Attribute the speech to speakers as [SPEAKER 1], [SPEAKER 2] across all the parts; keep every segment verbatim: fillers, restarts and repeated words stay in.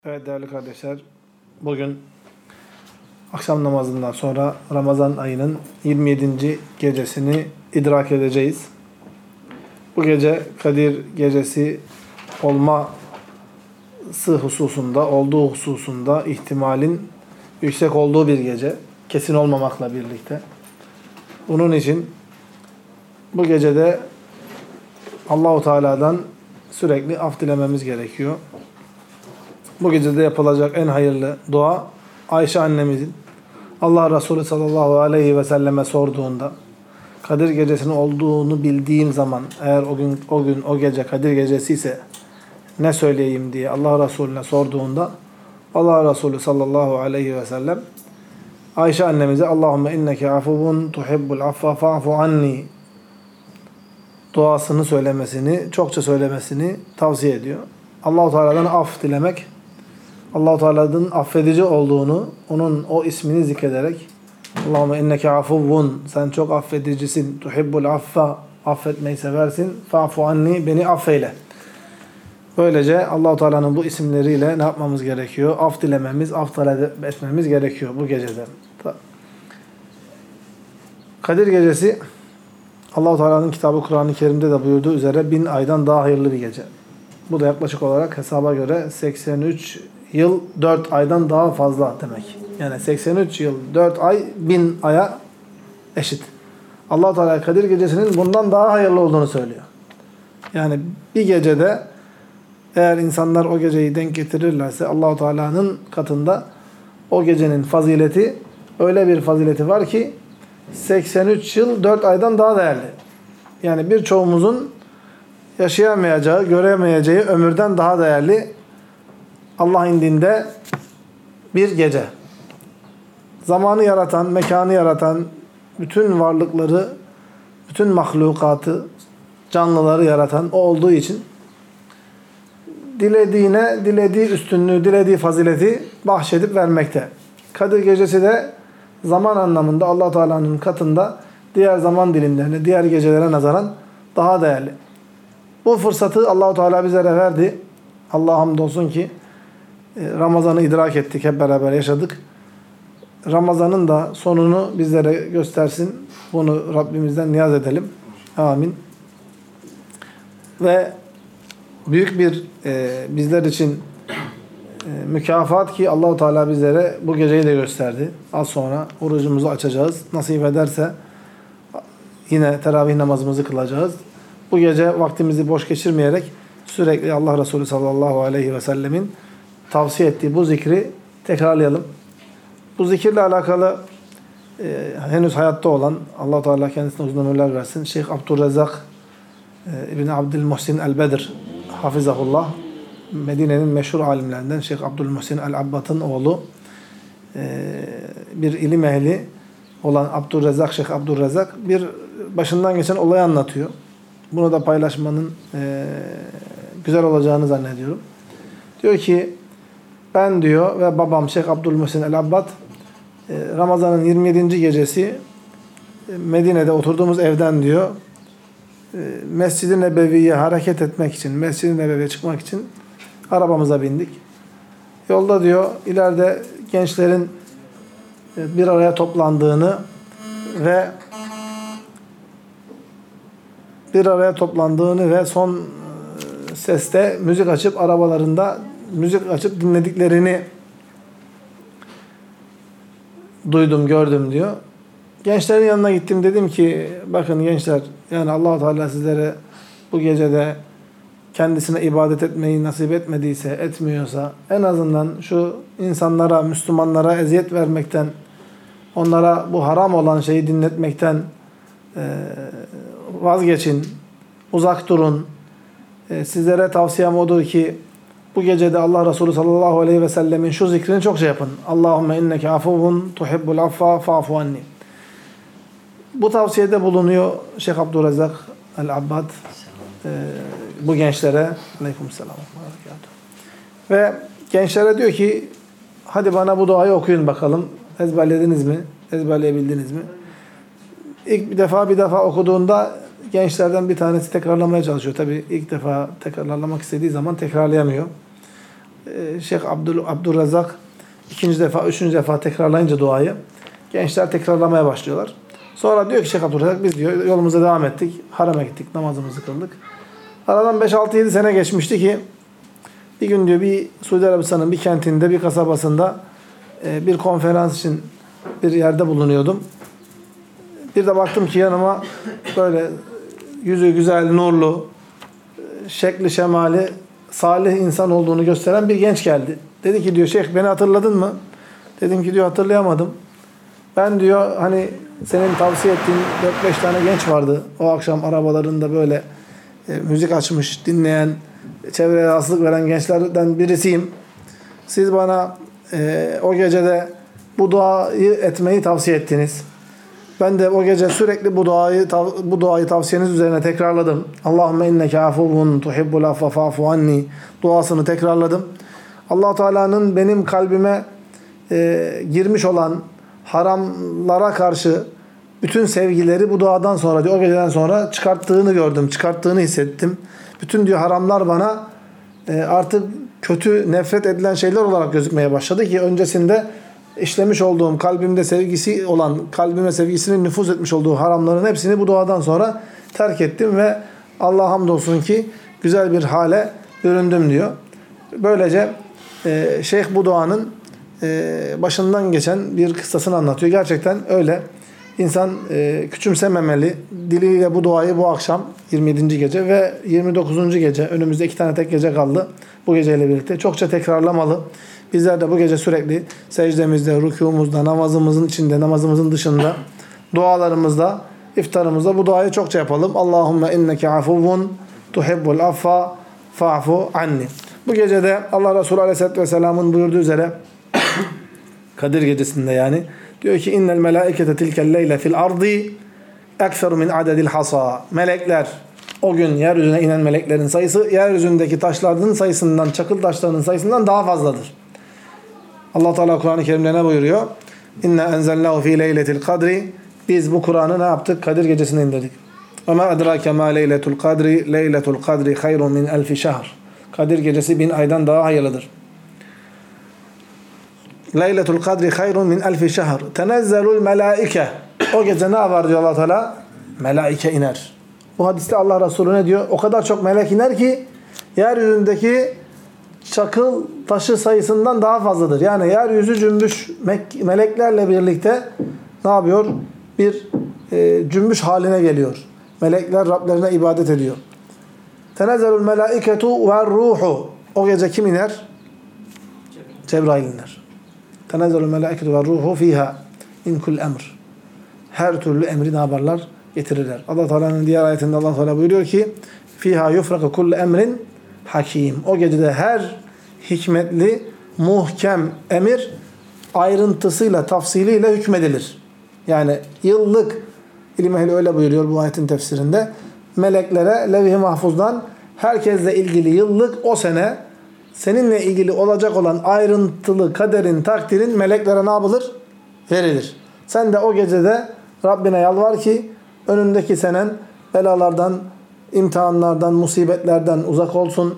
[SPEAKER 1] Evet değerli kardeşler, bugün akşam namazından sonra Ramazan ayının yirmi yedinci gecesini idrak edeceğiz. Bu gece Kadir gecesi olması hususunda, olduğu hususunda ihtimalin yüksek olduğu bir gece, kesin olmamakla birlikte. Bunun için bu gecede Allah-u Teala'dan sürekli af dilememiz gerekiyor. Bu gecede yapılacak en hayırlı dua Ayşe annemizin Allah Resulü sallallahu aleyhi ve selleme sorduğunda Kadir gecesinin olduğunu bildiğim zaman eğer o gün o gün o gece Kadir gecesi ise ne söyleyeyim diye Allah Resulüne sorduğunda Allah Resulü sallallahu aleyhi ve sellem Ayşe annemize Allahümme inneke afuvun tuhibbul affa fa'fu anni duasını söylemesini, çokça söylemesini tavsiye ediyor. Allah-u Teala'dan af dilemek, Allah-u Teala'nın affedici olduğunu, onun o ismini zikrederek Allahümme inneke afuvun, sen çok affedicisin, tuhibbul affa, affetmeyi seversin, fa'fu anni, beni affeyle. Böylece Allah-u Teala'nın bu isimleriyle ne yapmamız gerekiyor? Af dilememiz, af talep etmemiz gerekiyor bu gecede. Kadir gecesi Allah-u Teala'nın kitabı Kur'an-ı Kerim'de de buyurduğu üzere bin aydan daha hayırlı bir gece. Bu da yaklaşık olarak hesaba göre seksen üç yıl dört aydan daha fazla demek. Yani seksen üç yıl dört ay bin aya eşit. Allah-u Teala Kadir gecesinin bundan daha hayırlı olduğunu söylüyor. Yani bir gecede eğer insanlar o geceyi denk getirirlerse Allah-u Teala'nın katında o gecenin fazileti öyle bir fazileti var ki seksen üç yıl dört aydan daha değerli. Yani birçoğumuzun yaşayamayacağı, göremeyeceği ömürden daha değerli Allah indinde bir gece. Zamanı yaratan, mekanı yaratan, bütün varlıkları, bütün mahlukatı, canlıları yaratan o olduğu için dilediğine, dilediği üstünlüğü, dilediği fazileti bahşedip vermekte. Kadir gecesi de zaman anlamında Allah Teala'nın katında diğer zaman dilimlerine, diğer gecelere nazaran daha değerli. Bu fırsatı Allah Teala bizlere verdi. Allah'a hamdolsun ki Ramazan'ı idrak ettik, hep beraber yaşadık. Ramazan'ın da sonunu bizlere göstersin. Bunu Rabbimizden niyaz edelim. Amin. Ve büyük bir e, bizler için e, mükafat ki Allah Teala bizlere bu geceyi de gösterdi. Az sonra orucumuzu açacağız. Nasip ederse yine teravih namazımızı kılacağız. Bu gece vaktimizi boş geçirmeyerek sürekli Allah Resulü sallallahu aleyhi ve sellemin tavsiye ettiği bu zikri tekrarlayalım. Bu zikirle alakalı e, henüz hayatta olan Allah Teala kendisine uzun ömürler versin. Şeyh Abdurrezzak e, İbni Abdülmuhsin el-Bedir hafizahullah, Medine'nin meşhur alimlerinden Şeyh Abdülmuhsin el-Abbad'ın oğlu, e, bir ilim ehli olan Abdurrezzak, Şeyh Abdurrezzak bir başından geçen olayı anlatıyor. Bunu da paylaşmanın e, güzel olacağını zannediyorum. Diyor ki ben diyor ve babam Şeyh Abdülmuhsin el-Abbad e, Ramazan'ın yirmi yedinci gecesi e, Medine'de oturduğumuz evden diyor e, Mescid-i Nebevi'ye hareket etmek için, Mescid-i Nebevi'ye çıkmak için arabamıza bindik. Yolda diyor ileride gençlerin e, bir araya toplandığını ve bir araya toplandığını ve son seste müzik açıp arabalarında müzik açıp dinlediklerini duydum, gördüm diyor. Gençlerin yanına gittim, dedim ki bakın gençler, yani Allah-u Teala sizlere bu gecede kendisine ibadet etmeyi nasip etmediyse, etmiyorsa en azından şu insanlara, Müslümanlara eziyet vermekten, onlara bu haram olan şeyi dinletmekten e, vazgeçin, uzak durun. E, sizlere tavsiyem odur ki bu gecede Allah Resulü sallallahu aleyhi ve sellemin şu zikrini çok şey yapın. Allahümme inneke afuvun tuhibbul affa fa'fu anni. Bu tavsiyede bulunuyor Şeyh Abdurrezzak el-Abbad e, bu gençlere. Aleykümselam. Ve gençlere diyor ki hadi bana bu duayı okuyun bakalım. Ezberlediniz mi? Ezberleyebildiniz mi? İlk bir defa bir defa okuduğunda gençlerden bir tanesi tekrarlamaya çalışıyor. Tabii ilk defa tekrarlamak istediği zaman tekrarlayamıyor. e, Şeyh Abdül, Abdülrezzak ikinci defa, üçüncü defa tekrarlayınca duayı gençler tekrarlamaya başlıyorlar. Sonra diyor ki Şeyh Abdülrezzak biz diyor yolumuza devam ettik. Harama gittik. Namazımızı kıldık. Aradan beş altı yedi sene geçmişti ki bir gün diyor bir Suudi Arabistan'ın bir kentinde, bir kasabasında e, bir konferans için bir yerde bulunuyordum. Bir de baktım ki yanıma böyle yüzü güzel, nurlu, şekli şemali, salih insan olduğunu gösteren bir genç geldi. Dedi ki diyor Şeyh beni hatırladın mı? Dedim ki diyor hatırlayamadım. Ben diyor hani senin tavsiye ettiğin dört beş tane genç vardı. O akşam arabalarında böyle e, müzik açmış, dinleyen, çevreye rahatsızlık veren gençlerden birisiyim. Siz bana e, o gecede bu duayı etmeyi tavsiye ettiniz. Ben de o gece sürekli bu duayı bu duayı tavsiyeniz üzerine tekrarladım. Allahümme inneke afuvun tuhibbul affa fa'fu anni duasını tekrarladım. Allah Teala'nın benim kalbime e, girmiş olan haramlara karşı bütün sevgileri bu duadan sonra diyor, o geceden sonra çıkarttığını gördüm, çıkarttığını hissettim. Bütün diyor haramlar bana e, artık kötü, nefret edilen şeyler olarak gözükmeye başladı ki öncesinde işlemiş olduğum, kalbimde sevgisi olan, kalbime sevgisinin nüfuz etmiş olduğu haramların hepsini bu duadan sonra terk ettim ve Allah'a hamdolsun ki güzel bir hale büründüm diyor. Böylece e, Şeyh bu duanın e, başından geçen bir kıssasını anlatıyor. Gerçekten öyle. İnsan e, küçümsememeli. Diliyle bu duayı bu akşam yirmi yedinci gece ve yirmi dokuzuncu gece, önümüzde iki tane tek gece kaldı. Bu geceyle birlikte çokça tekrarlamalı. Bizler de bu gece sürekli secdemizde, rükûmuzda, namazımızın içinde, namazımızın dışında, dualarımızda, iftarımızda bu duayı çokça yapalım. Allahümme inneke afuvun tuhibbul affa fa'fu anni. Bu gecede Allah Resulü Aleyhisselatü Vesselam'ın buyurduğu üzere Kadir gecesinde yani diyor ki innel melâikete tilkel leyle fil ardi ekseru min adedil hasa. Melekler o gün yeryüzüne inen meleklerin sayısı yeryüzündeki taşların sayısından, çakıl taşlarının sayısından daha fazladır. Allah Teala Kur'an-ı Kerim'de ne buyuruyor? İnne enzelnahu fi leyletil kadri. Biz bu Kur'an'ı ne yaptık? Kadir gecesinde indirdik. Ve ma edrake ma leyletul kadri. Leyletul kadri hayrun min elfi şehr. Kadir gecesi bin aydan daha hayırlıdır. Leyletul kadri hayrun min elfi şehr. Tenezzelul melaike. O gece ne var diyor Allah Teala? Melaike iner. Bu hadiste Allah Resulü ne diyor? O kadar çok melek iner ki yeryüzündeki çakıl taşı sayısından daha fazladır. Yani yeryüzü cümbüş meleklerle birlikte ne yapıyor? Bir e, cümbüş haline geliyor. Melekler Rablerine ibadet ediyor. Tenezzelul melaiketu ve ruhu. O gece kim iner? Cebrail iner. Tenezzelul melaiketu ve ruhu fiha min kul emr. Her türlü emri ne yaparlar? Getirirler. Allah Teala'nın diğer ayetinde Allah Teala buyuruyor ki fiha yufraku kullu emrin hakim. O gecede her hikmetli, muhkem emir ayrıntısıyla, tafsiliyle hükmedilir. Yani yıllık, ilim ehli öyle buyuruyor bu ayetin tefsirinde, meleklere levh-i mahfuzdan herkesle ilgili yıllık o sene seninle ilgili olacak olan ayrıntılı kaderin, takdirin meleklere ne yapılır? Verilir. Sen de o gecede Rabbine yalvar ki önündeki senen belalardan, imtihanlardan, musibetlerden uzak olsun.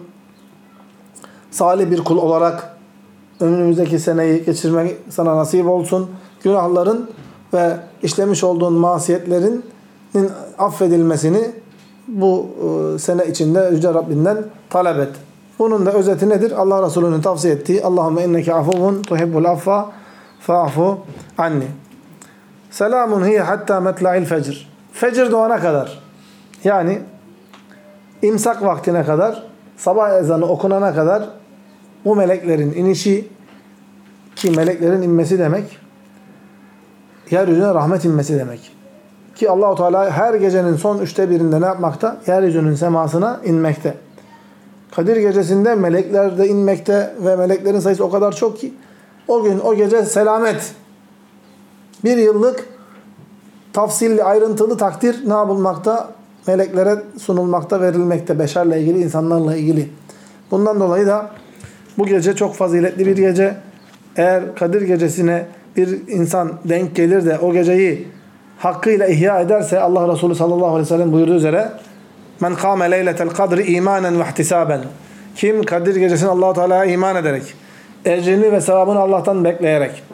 [SPEAKER 1] Salih bir kul olarak önümüzdeki seneyi geçirmek sana nasip olsun. Günahların ve işlemiş olduğun masiyetlerin affedilmesini bu sene içinde Yüce Rabbinden talep et. Bunun da özeti nedir? Allah Resulü'nün tavsiye ettiği Allahümme inneke afuvun tuhibbul affa fa'fu anni. Selamun hiye hatta metla'il fecr. Fecr doğana kadar. Yani imsak vaktine kadar, sabah ezanı okunana kadar bu meleklerin inişi, ki meleklerin inmesi demek yeryüzüne rahmet inmesi demek. Ki Allah-u Teala her gecenin son üçte birinde ne yapmakta? Yeryüzünün semasına inmekte. Kadir gecesinde melekler de inmekte ve meleklerin sayısı o kadar çok ki o gün, o gece selamet. Bir yıllık tafsilli, ayrıntılı takdir ne yapılmakta? Meleklere sunulmakta, verilmekte. Beşerle ilgili, insanlarla ilgili. Bundan dolayı da bu gece çok faziletli bir gece. Eğer Kadir gecesine bir insan denk gelir de o geceyi hakkıyla ihya ederse Allah Resulü sallallahu aleyhi ve sellem buyurduğu üzere men kâme leyletel kadri imanen ve ihtisaben. Kim Kadir gecesine Allah-u Teala'ya iman ederek, ecrini ve sevabını Allah'tan bekleyerek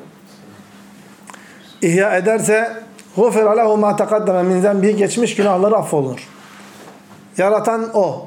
[SPEAKER 1] ihya ederse غُفِرَ لَهُ مَا تَقَدَّمَ مِنْ ذَنْبِهِ geçmiş günahları affolunur. Yaratan O.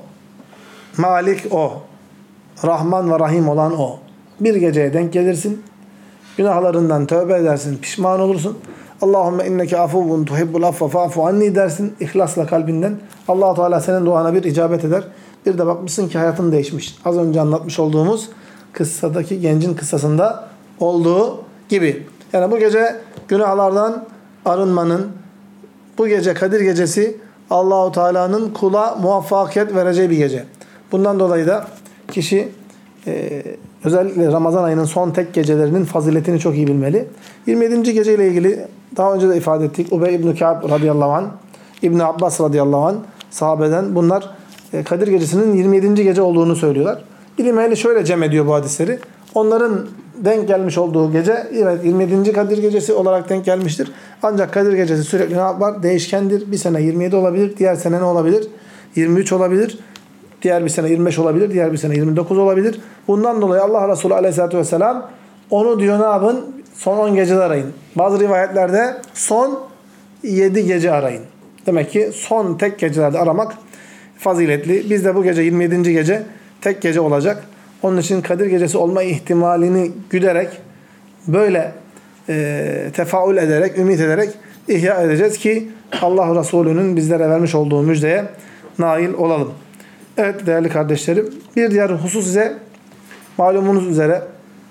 [SPEAKER 1] Malik O. Rahman ve Rahim olan O. Bir geceye denk gelirsin. Günahlarından tövbe edersin. Pişman olursun. Allahümme inneke afuvun tuhibbul affa fa'fu anni dersin. İhlasla kalbinden. Allah-u Teala senin duana bir icabet eder. Bir de bakmışsın ki hayatın değişmiş. Az önce anlatmış olduğumuz kıssadaki gencin kıssasında olduğu gibi. Yani bu gece günahlardan arınmanın, bu gece Kadir gecesi Allah-u Teala'nın kula muvaffakiyet vereceği bir gece. Bundan dolayı da kişi e, özellikle Ramazan ayının son tek gecelerinin faziletini çok iyi bilmeli. yirmi yedinci gece ile ilgili daha önce de ifade ettik. Ubey İbn-i Ka'b radıyallahu anh, İbn-i Abbas radıyallahu anh sahabeden bunlar e, Kadir gecesinin yirmi yedinci gece olduğunu söylüyorlar. İlim ehli şöyle cem ediyor bu hadisleri. Onların denk gelmiş olduğu gece evet yirmi yedinci Kadir gecesi olarak denk gelmiştir. Ancak Kadir gecesi sürekli ne yapar? Değişkendir. Bir sene yirmi yedi olabilir. Diğer sene ne olabilir? yirmi üç olabilir. Diğer bir sene yirmi beş olabilir. Diğer bir sene yirmi dokuz olabilir. Bundan dolayı Allah Resulü aleyhissalatü vesselam onu diyor ne yapın? Son on gecede arayın. Bazı rivayetlerde son yedi gece arayın. Demek ki son tek gecelerde aramak faziletli. Biz de bu gece yirmi yedinci gece tek gece olacak. Onun için Kadir gecesi olma ihtimalini güderek böyle e, tefaül ederek, ümit ederek ihya edeceğiz ki Allah Resulü'nün bizlere vermiş olduğu müjdeye nail olalım. Evet değerli kardeşlerim, bir diğer husus ise malumunuz üzere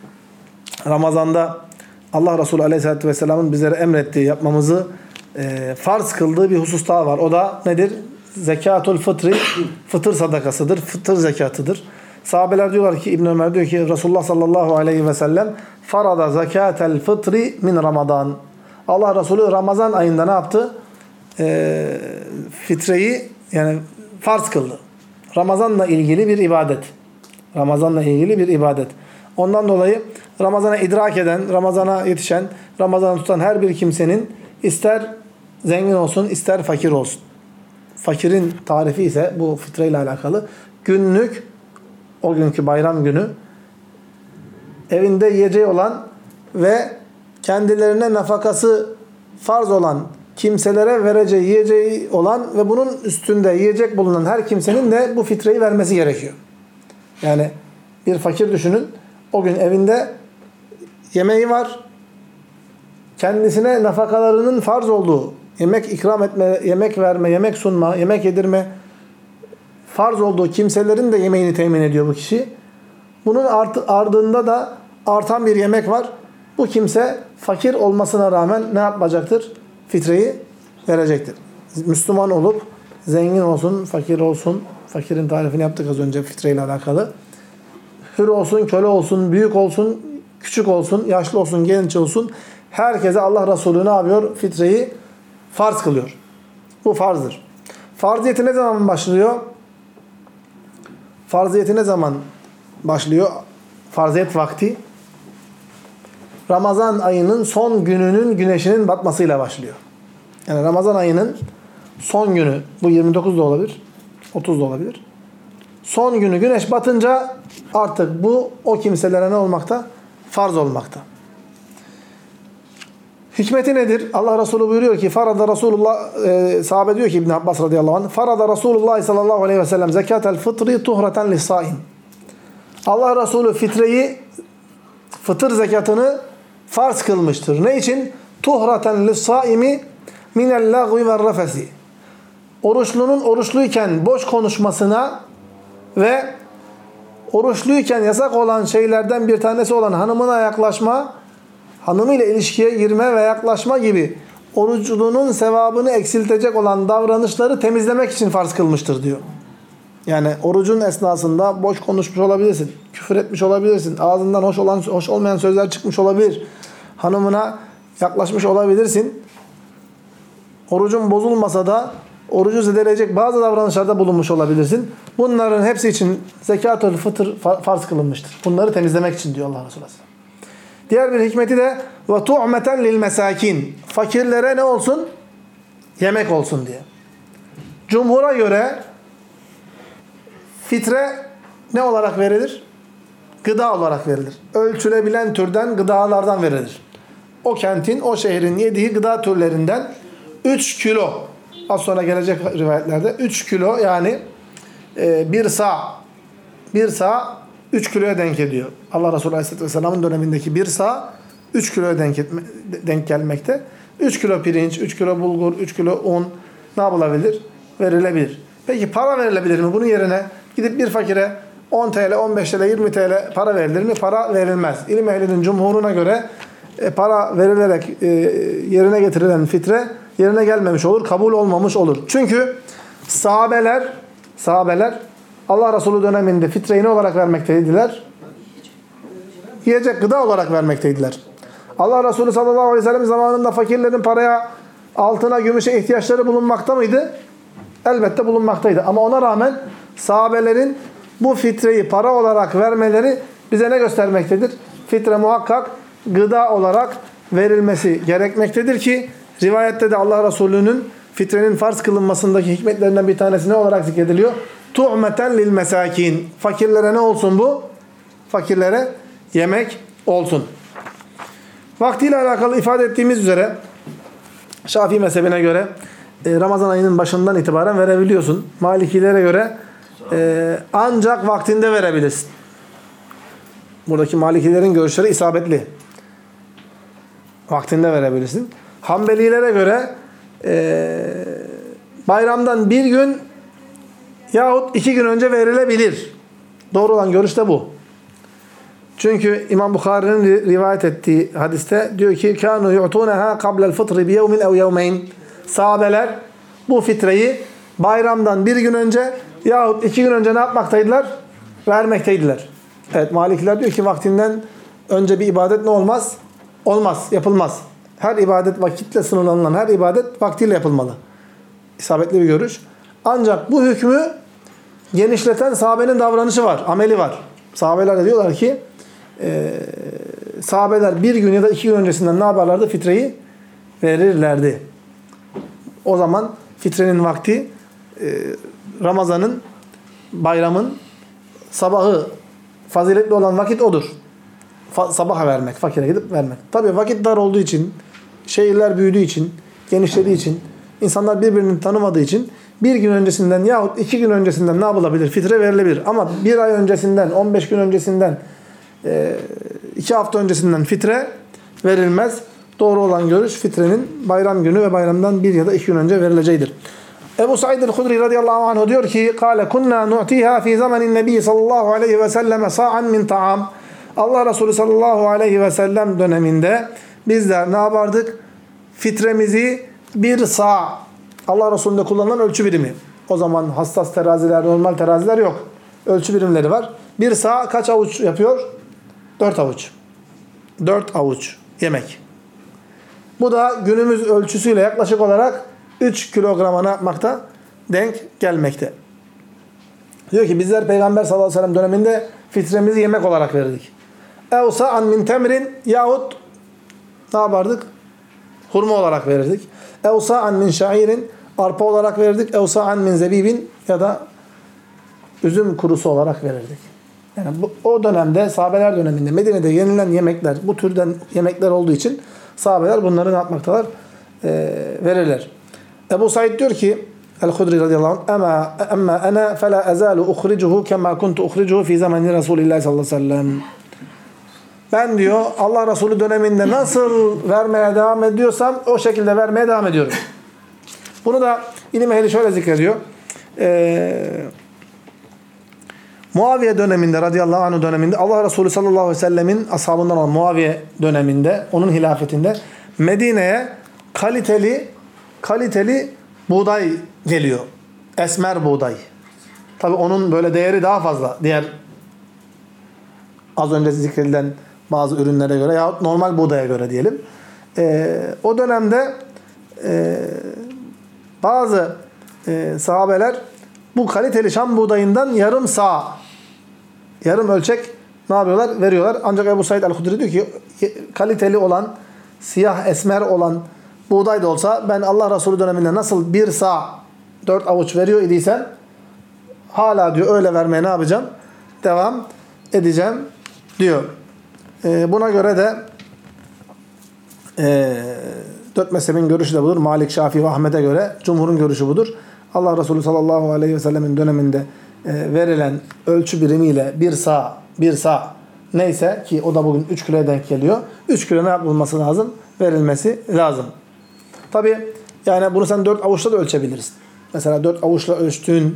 [SPEAKER 1] Ramazan'da Allah Resulü Aleyhisselatü Vesselam'ın bizlere emrettiği, yapmamızı e, farz kıldığı bir husus daha var. O da nedir? Zekatul fıtri, fıtır sadakasıdır, fıtır zekatıdır. Sahabeler diyorlar ki, İbn Ömer diyor ki Resulullah sallallahu aleyhi ve sellem farada zekatel fıtri min Ramazan. Allah Resulü Ramazan ayında ne yaptı? E, fitreyi yani farz kıldı. Ramazanla ilgili bir ibadet. Ramazanla ilgili bir ibadet. Ondan dolayı Ramazan'a idrak eden, Ramazan'a yetişen, Ramazan'ı tutan her bir kimsenin ister zengin olsun, ister fakir olsun. Fakirin tarifi ise bu fitre ile alakalı. Günlük, o günkü bayram günü evinde yiyeceği olan ve kendilerine nafakası farz olan kimselere vereceği, yiyeceği olan ve bunun üstünde yiyecek bulunan her kimsenin de bu fitreyi vermesi gerekiyor. Yani bir fakir düşünün. O gün evinde yemeği var. Kendisine nafakalarının farz olduğu, yemek ikram etme, yemek verme, yemek sunma, yemek yedirme farz olduğu kimselerin de yemeğini temin ediyor bu kişi. Bunun ardında da artan bir yemek var. Bu kimse fakir olmasına rağmen ne yapacaktır? Fitreyi verecektir. Müslüman olup zengin olsun, fakir olsun. Fakirin tarifini yaptık az önce fitreyle alakalı. Hür olsun, köle olsun, büyük olsun, küçük olsun, yaşlı olsun, genç olsun. Herkese Allah Resulü ne yapıyor? Fitreyi farz kılıyor. Bu farzdır. Farziyeti ne zaman başlıyor? Farziyeti ne zaman başlıyor? Farziyet vakti Ramazan ayının son gününün güneşinin batmasıyla başlıyor. Yani Ramazan ayının son günü, bu yirmi dokuz da olabilir, otuz da olabilir. Son günü güneş batınca artık bu o kimselere ne olmakta? Farz olmakta. Hikmeti nedir? Allah Resulü buyuruyor ki farada Resulullah e, sahabe diyor ki İbn Abbas radıyallahu anh farada Resulullah sallallahu aleyhi ve sellem zekatel fıtri tuhreten lissaim. Allah Resulü fitreyi fıtır zekatını farz kılmıştır. Ne için? Tuhreten lissaimi minel lagvi ve rafesi. Oruçlunun oruçluyken boş konuşmasına ve oruçluyken yasak olan şeylerden bir tanesi olan hanımına yaklaşma, hanımıyla ilişkiye girme ve yaklaşma gibi orucunun sevabını eksiltecek olan davranışları temizlemek için farz kılmıştır diyor. Yani orucun esnasında boş konuşmuş olabilirsin, küfür etmiş olabilirsin, ağzından hoş olan hoş olmayan sözler çıkmış olabilir, hanımına yaklaşmış olabilirsin. Orucun bozulmasa da orucu zedeleyecek bazı davranışlarda bulunmuş olabilirsin. Bunların hepsi için zekat-ül fıtır farz kılınmıştır. Bunları temizlemek için diyor Allah Resulü. Diğer bir hikmeti de ve tu'meten lil mesakin. Fakirlere ne olsun? Yemek olsun diye. Cumhura göre fitre ne olarak verilir? Gıda olarak verilir. Ölçülebilen türden gıdalardan verilir. O kentin, o şehrin yediği gıda türlerinden üç kilo, az sonra gelecek rivayetlerde üç kilo, yani e, bir sağ, bir sağ üç kiloya denk ediyor. Allah Resulü Aleyhisselatü Vesselam'ın dönemindeki bir sağ üç kiloya denk, etme, denk gelmekte. üç kilo pirinç, üç kilo bulgur, üç kilo un ne yapılabilir? Verilebilir. Peki para verilebilir mi? Bunun yerine gidip bir fakire on TL, on beş TL, yirmi TL para verilir mi? Para verilmez. İlim ehlinin cumhuruna göre e, para verilerek e, yerine getirilen fitre yerine gelmemiş olur, kabul olmamış olur. Çünkü sahabeler sahabeler Allah Resulü döneminde fitreyi ne olarak vermekteydiler? Yiyecek gıda olarak vermekteydiler. Allah Resulü sallallahu aleyhi ve sellem zamanında fakirlerin paraya, altına, gümüşe ihtiyaçları bulunmakta mıydı? Elbette bulunmaktaydı. Ama ona rağmen sahabelerin bu fitreyi para olarak vermeleri bize ne göstermektedir? Fitre muhakkak gıda olarak verilmesi gerekmektedir ki rivayette de Allah Resulü'nün fitrenin farz kılınmasındaki hikmetlerinden bir tanesi ne olarak zikrediliyor? Tu'meten lil mesakin. Fakirlere ne olsun bu? Fakirlere yemek olsun. Vaktiyle alakalı ifade ettiğimiz üzere Şafii mezhebine göre e, Ramazan ayının başından itibaren verebiliyorsun. Malikilere göre e, ancak vaktinde verebilirsin. Buradaki Malikilerin görüşleri isabetli. Vaktinde verebilirsin. Hanbelilere göre e, bayramdan bir gün yahut iki gün önce verilebilir. Doğru olan görüş de bu. Çünkü İmam Bukhari'nin rivayet ettiği hadiste diyor ki kânû yu'tûneha qabla'l fıtri bi yevmin ev yevmeyn. Sahabeler bu fitreyi bayramdan bir gün önce yahut iki gün önce ne yapmaktaydılar? Vermekteydiler. Evet, Malikiler diyor ki vaktinden önce bir ibadet ne olmaz? Olmaz, yapılmaz. Her ibadet vakitle sınırlanılan her ibadet vaktiyle yapılmalı. İsabetli bir görüş. Ancak bu hükmü genişleten sahabenin davranışı var, ameli var. Sahabeler de diyorlar ki e, sahabeler bir gün ya da iki gün öncesinden ne yaparlardı? Fitreyi verirlerdi. O zaman fitrenin vakti e, Ramazan'ın, bayramın sabahı faziletli olan vakit odur. Fa- sabaha vermek, fakire gidip vermek. Tabii vakit dar olduğu için, şehirler büyüdüğü için, genişlediği için, insanlar birbirini tanımadığı için bir gün öncesinden yahut iki gün öncesinden ne yapılabilir? Fitre verilebilir. Ama bir ay öncesinden, on beş gün öncesinden, iki hafta öncesinden fitre verilmez. Doğru olan görüş fitrenin bayram günü ve bayramdan bir ya da iki gün önce verileceğidir. Ebu Said el-Hudri radıyallahu anh diyor ki قَالَ كُنَّا نُعْتِيهَا فِي زَمَنِ النَّبِيِّ sallallahu aleyhi ve selleme sa'an min ta'am. Allah Resulü sallallahu aleyhi ve sellem döneminde bizler ne yapardık? Fitremizi bir sağ, Allah Resulü'nde kullanılan ölçü birimi. O zaman hassas teraziler, normal teraziler yok. Ölçü birimleri var. Bir sağ kaç avuç yapıyor? Dört avuç. Dört avuç yemek. Bu da günümüz ölçüsüyle yaklaşık olarak üç kilograma ne yapmakta? Denk gelmekte. Diyor ki bizler Peygamber sallallahu aleyhi ve sellem döneminde fitremizi yemek olarak verirdik. Evsa'an min temrin yahut ne yapardık? Hurma olarak verirdik. Evsa'an min şairin arpa olarak verirdik. Evsa'an min zebibin ya da üzüm kurusu olarak verirdik. Yani bu, o dönemde sahabeler döneminde Medine'de yenilen yemekler bu türden yemekler olduğu için sahabeler bunları ne yapmaktalar? E, verirler. Ebu Said diyor ki El-Hudri radıyallahu anh ama emma ana fela ezalu uhricuhu kema kuntu uhricuhu fi zamani Resulillah sallallahu aleyhi ve sellem. Ben diyor Allah Resulü döneminde nasıl vermeye devam ediyorsam o şekilde vermeye devam ediyorum. Bunu da ilim ehli şöyle zikrediyor. Eee Muaviye döneminde radıyallahu anh döneminde Allah Resulü sallallahu aleyhi ve sellemin ashabından olan Muaviye döneminde onun hilafetinde Medine'ye kaliteli kaliteli buğday geliyor. Esmer buğday. Tabi onun böyle değeri daha fazla. Diğer az önce zikredilen bazı ürünlere göre yahut normal buğdaya göre diyelim. Ee, o dönemde e, bazı e, sahabeler bu kaliteli Şam buğdayından yarım sağ, yarım ölçek ne yapıyorlar? Veriyorlar. Ancak Ebu Said el-Hudri diyor ki kaliteli olan, siyah esmer olan buğday da olsa ben Allah Resulü döneminde nasıl bir sağ dört avuç veriyor idiysem hala diyor öyle vermeye ne yapacağım? devam edeceğim diyor. E, buna göre de e, dört mezhebin görüşü de budur. Malik, Şafii ve Ahmet'e göre cumhurun görüşü budur. Allah Resulü sallallahu aleyhi ve sellemin döneminde e, verilen ölçü birimiyle bir sağ, bir sağ neyse ki o da bugün üç kiloya denk geliyor. üç kilo ne yapılması lazım? Verilmesi lazım. Tabi yani bunu sen dört avuçla da ölçebilirsin. Mesela dört avuçla ölçtüğün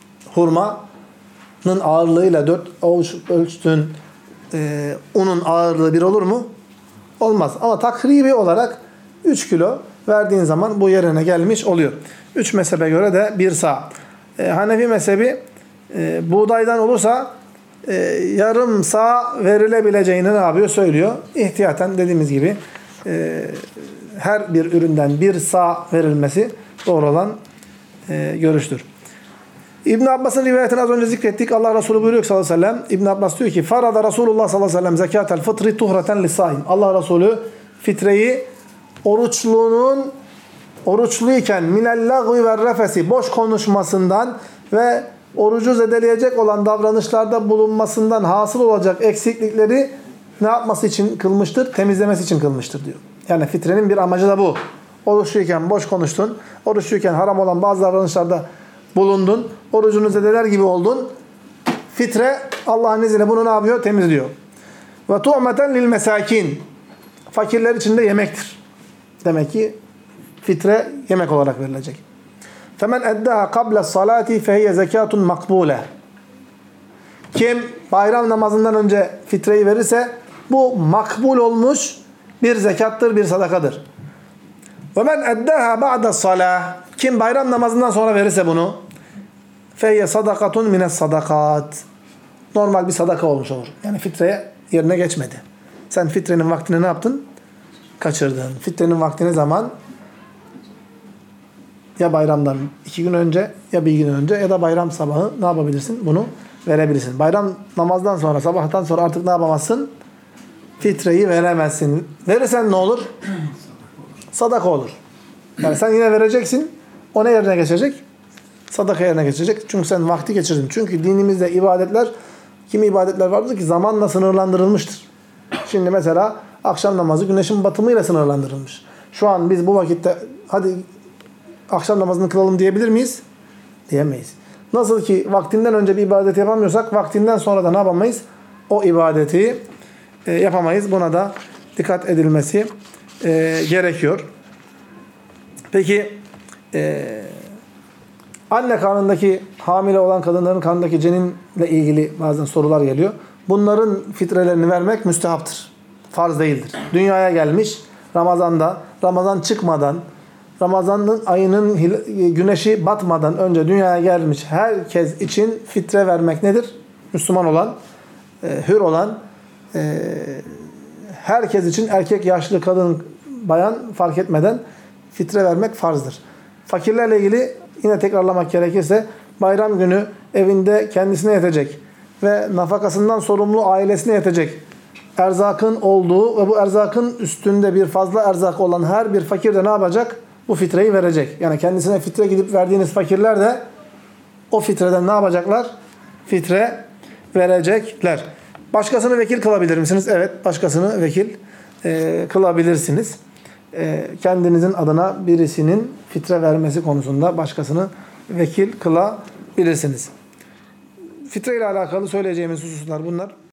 [SPEAKER 1] hurmanın ağırlığıyla dört avuç ölçtüğün e, unun ağırlığı bir olur mu? Olmaz. Ama takribi olarak üç kilo verdiğin zaman bu yerine gelmiş oluyor. üç mezhebe göre de bir sağ. E, Hanefi mezhebi e, buğdaydan olursa e, yarım sağ verilebileceğini ne yapıyor? Söylüyor. İhtiyaten dediğimiz gibi e, her bir üründen bir sağ verilmesi doğru olan e, görüştür. İbn Abbas'ın rivayetini az önce zikrettik. Allah Resulü buyuruyor sallallahu aleyhi ve sellem. İbn Abbas diyor ki: "Farada Resulullah sallallahu aleyhi ve sellem zekatel fıtri tuhraten lisaim." Allah Resulü fitreyi oruçlunun oruçluyken minel lagvi ve refesi boş konuşmasından ve orucu zedeleyecek olan davranışlarda bulunmasından hasıl olacak eksiklikleri ne yapması için kılmıştır? Temizlemesi için kılmıştır diyor. Yani fitrenin bir amacı da bu. Oruçluyken boş konuştun. Oruçluyken haram olan bazı davranışlarda bulundun. Orucunu zedeler gibi oldun. Fitre Allah'ın izniyle bunu ne yapıyor? Temizliyor. Ve tu'meten lil mesakin. Fakirler için de yemektir. Demek ki fitre yemek olarak verilecek. Femen eddaha qabla salati fehiye zekatun makbule. Kim bayram namazından önce fitreyi verirse bu makbul olmuş bir zekattır, bir sadakadır. Ve men eddaha ba'da salah. Kim bayram namazından sonra verirse bunu fehiye sadakatun mines sadakat. Normal bir sadaka olmuş olur. Yani fitreye yerine geçmedi. Sen fitrenin vaktini ne yaptın? Kaçırdın. Fitrenin vakti ne zaman? Ya bayramdan iki gün önce ya bir gün önce ya da bayram sabahı ne yapabilirsin? Bunu verebilirsin. Bayram namazdan sonra, sabahtan sonra artık ne yapamazsın? Fitreyi veremezsin. Verirsen ne olur? Sadaka olur. Yani sen yine vereceksin. O ne yerine geçecek? Sadaka yerine geçecek. Çünkü sen vakti geçirdin. Çünkü dinimizde ibadetler, kimi ibadetler vardır ki zamanla sınırlandırılmıştır. Şimdi mesela akşam namazı güneşin batımıyla sınırlandırılmış. Şu an biz bu vakitte hadi akşam namazını kılalım diyebilir miyiz? Diyemeyiz. Nasıl ki vaktinden önce bir ibadet yapamıyorsak vaktinden sonra da ne yapamayız? O ibadeti e, yapamayız. Buna da dikkat edilmesi e, gerekiyor. Peki e, anne karnındaki hamile olan kadınların karnındaki ceninle ilgili bazen sorular geliyor. Bunların fitrelerini vermek müstehaptır. Farz değildir. Dünyaya gelmiş Ramazan'da, Ramazan çıkmadan, Ramazan'ın ayının güneşi batmadan önce dünyaya gelmiş herkes için fitre vermek nedir? Müslüman olan, e, hür olan, e, herkes için erkek, yaşlı, kadın, bayan fark etmeden fitre vermek farzdır. Fakirlerle ilgili yine tekrarlamak gerekirse bayram günü evinde kendisine yetecek ve nafakasından sorumlu ailesine yetecek erzakın olduğu ve bu erzakın üstünde bir fazla erzak olan her bir fakir de ne yapacak? Bu fitreyi verecek. Yani kendisine fitre gidip verdiğiniz fakirler de o fitreden ne yapacaklar? Fitre verecekler. Başkasını vekil kılabilir misiniz? Evet, başkasını vekil e, kılabilirsiniz. E, kendinizin adına birisinin fitre vermesi konusunda başkasını vekil kılabilirsiniz. Fitre ile alakalı söyleyeceğimiz hususlar bunlar.